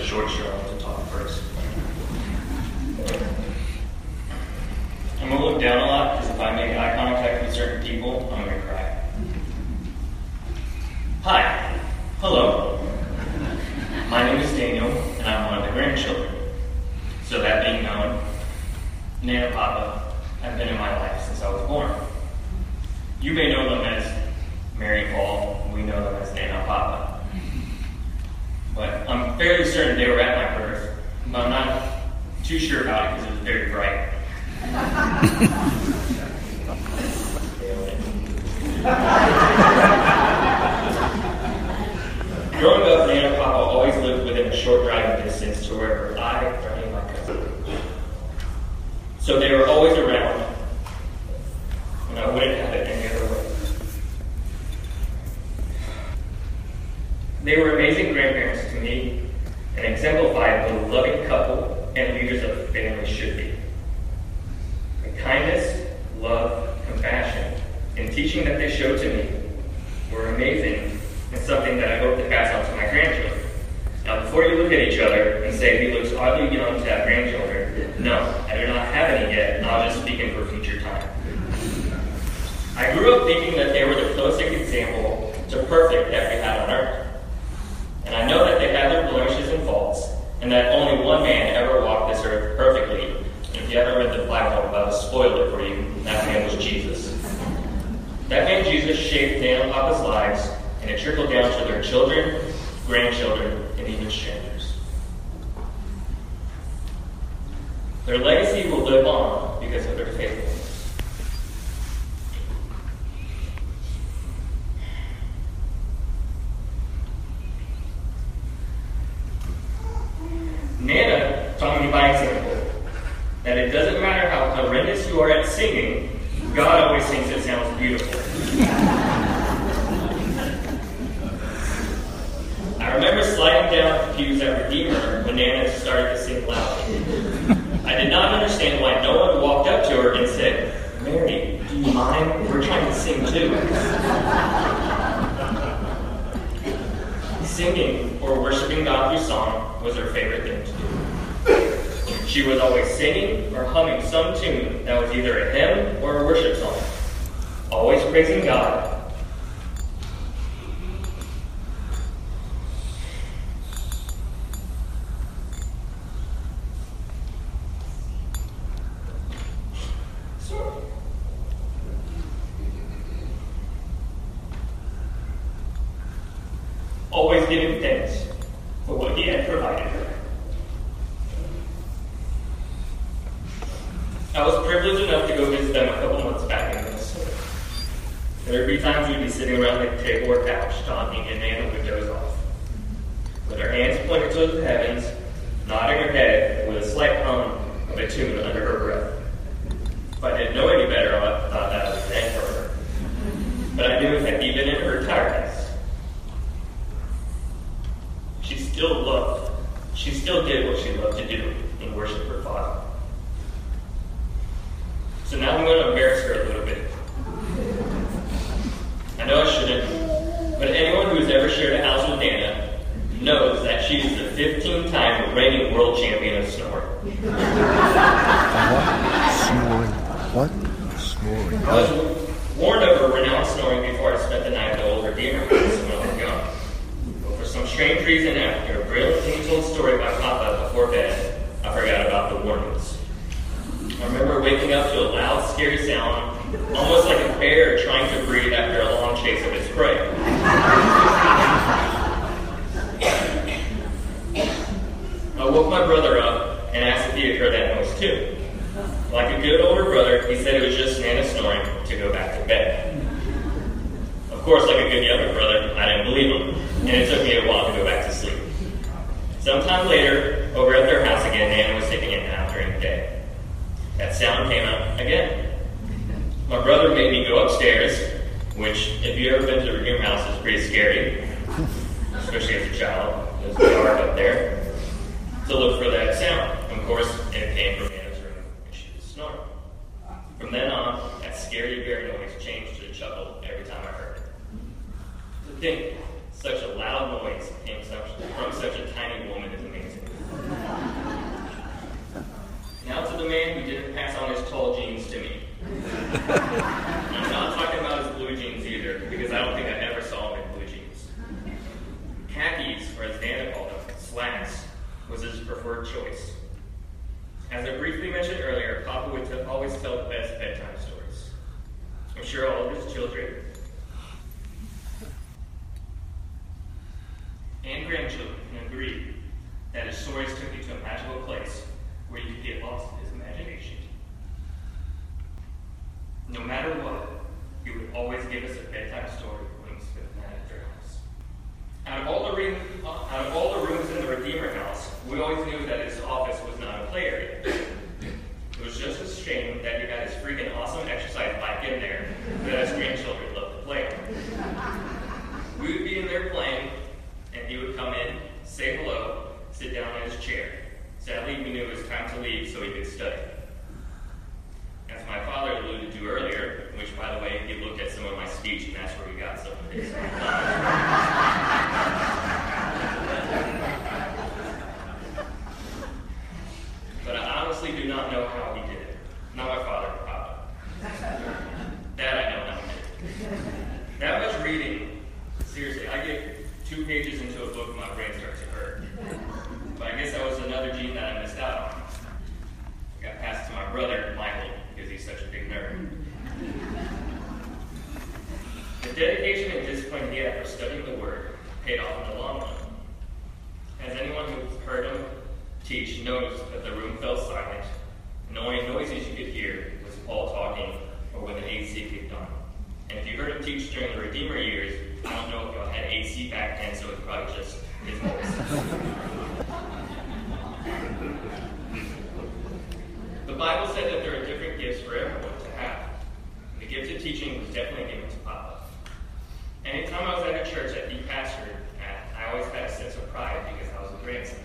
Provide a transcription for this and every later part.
short straw to talk first. I'm going to look down a lot because if I make eye contact with certain people, I'm going to cry. Hi. Hello. My name is Daniel, and I'm one of the grandchildren. So that being known, Nana and Papa have been in my life since I was born. You may know them as Mary and Paul, and we know them as Nana and Papa. But I'm fairly certain they were at my birth, but I'm not too sure about it because it was very bright. Growing up, Nana and Papa always lived within a short driving distance to wherever I or any of my cousins. So they were always around, and I wouldn't have it any other way. They were amazing grandparents to me and exemplified what a loving couple and leaders of a family should be. The kindness, love, compassion, and teaching that they showed to me were amazing and something that I hope to pass on to my grandchildren. Now, before you look at each other and say he looks oddly young to have grandchildren, no, I do not have any yet, and I'll just speak for future time. I grew up thinking that they were the closest example to perfect that we had on earth. And I know that they had their blemishes and faults, and that only one man ever walked this earth perfectly. And if you haven't read the Bible, I'll spoil it for you. That man was Jesus. That man Jesus shaped Nana and Papa's lives, and it trickled down to their children, grandchildren, and even strangers. Their legacy will live on because of their faithfulness. Nana taught me by example that it doesn't matter how horrendous you are at singing, God always thinks it sounds beautiful. I remember sliding down the pews at Redeemer when Nana started to sing loudly. I did not understand why no one walked up to her and said, "Mary, do you mind? We're trying to sing too." Singing or worshiping God through song was her favorite thing to do. She was always singing or humming some tune that was either a hymn or a worship song, always praising God. Always giving thanks for what he had provided her. I was privileged enough to go visit them a couple months back in Minnesota. There would be times we'd be sitting around the table or couch talking, and Nana would doze off, with her hands pointed to the heavens, nodding her head with a slight hum of a tune under her breath. If I didn't know any better, I thought that was meant for her. But I knew that even in her tiredness, she still did what she loved to do and worship her Father. So now I'm going to embarrass her a little bit. I know I shouldn't, but anyone who has ever shared a house with Nana knows that she is the 15-time reigning world champion of snoring. Snoring. What? Snoring. I was warned of her renowned snoring before I spent the night at the old Redeemer house when I was young. But for some strange reason, after a brilliantly told story by Papa before bed, I forgot about the warnings. I remember waking up to a loud, scary sound, almost like a bear trying to breathe after a long chase of its prey. I woke my brother up and asked if he had heard that noise too. Like a good older brother, he said it was just Nana snoring to go back to bed. Of course, like a good younger brother, I didn't believe him, and it took me a while to go back to sleep. Sometime later, over at their house again, Nana was taking a nap during the day. That sound came out again. My brother made me go upstairs, which, if you've ever been to a Redeemer house, is pretty scary, especially as a child. There's dark up there, to look for that sound. And of course, it came from Nana's room, and she was snoring. From then on, that scary bear noise changed to a chuckle every time I heard it. To think such a loud noise came from such a tiny woman is amazing. I'm not talking about his blue jeans either, because I don't think I ever saw him in blue jeans. Khakis, or as Nana called them, slacks, was his preferred choice. As I briefly mentioned earlier, Papa would always tell the best bedtime stories. I'm sure all of his children and grandchildren can agree that his stories took you to a magical place where you could get lost in his imagination. No matter what, he would always give us a bedtime story when we spent the night at their house. Out of all the rooms in the Redeemer house, we always knew that his office was not a play area. It was just a shame that he had his freaking awesome exercise bike in there that his grandchildren loved to play on. We would be in there playing, and he would come in, say hello, sit down in his chair. Sadly, we knew it was time to leave so he could study. As my father alluded to earlier, which, by the way, he looked at some of my speech, and that's where he got some of his. But I honestly do not know how he did it. Not my father, Papa. That I know how he did. That much reading, seriously, I get 2 pages into a book and my brain starts to hurt. But I guess that was another gene that I missed out on. I got passed to my brother, Michael, because he's such a big nerd. The dedication and discipline he had for studying the Word paid off in the long run. As anyone who's heard him teach knows that the room fell silent, and the only noises you could hear was Paul talking or when the AC kicked on. And if you heard him teach during the Redeemer years, I don't know if y'all had AC back then, so it's probably just his voice. The Bible said that there are different gifts for everyone to have. The gift of teaching was definitely given to Papa. Anytime I was at a church that he pastored at, I always had a sense of pride because I was a grandson.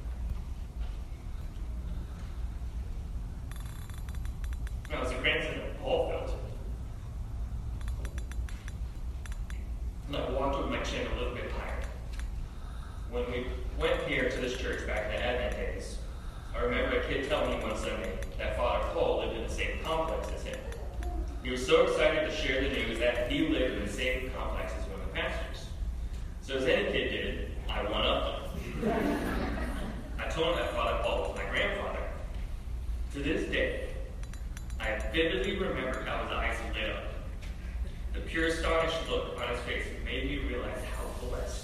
I was a grandson of Paul Felton. And I walked with my chin a little bit higher. When we went here to this church back in the Advent days, I remember a kid telling me one Sunday that Father Cole lived in the same complex as him. He was so excited to share the news that he lived in the same complex as one of the pastors. So as any kid did, I one-upped him. I told him that Father Cole was my grandfather. To this day, I vividly remember how his eyes lit up. The pure astonished look on his face made me realize how blessed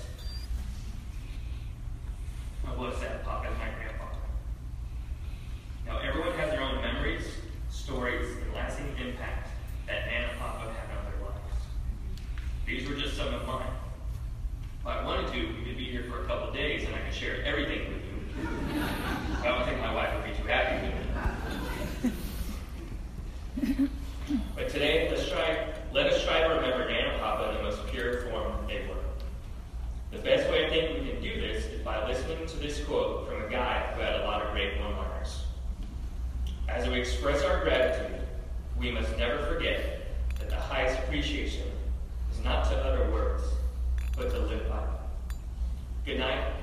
I was that Papa is my grandfather. Now, everyone has their own memories, stories, and lasting impact that Nana and Papa had on their lives. These were just some of mine. If I wanted to, we could be here for a couple days and I could share everything with you. I don't think my wife would be too happy with it. But today, let us try to remember Nana and Papa in the most pure form they were. The best way I think we can do this is by listening to this quote from a guy who had a lot of great one-liners. As we express our gratitude, we must never forget that the highest appreciation is not to utter words, but to live by them. Good night.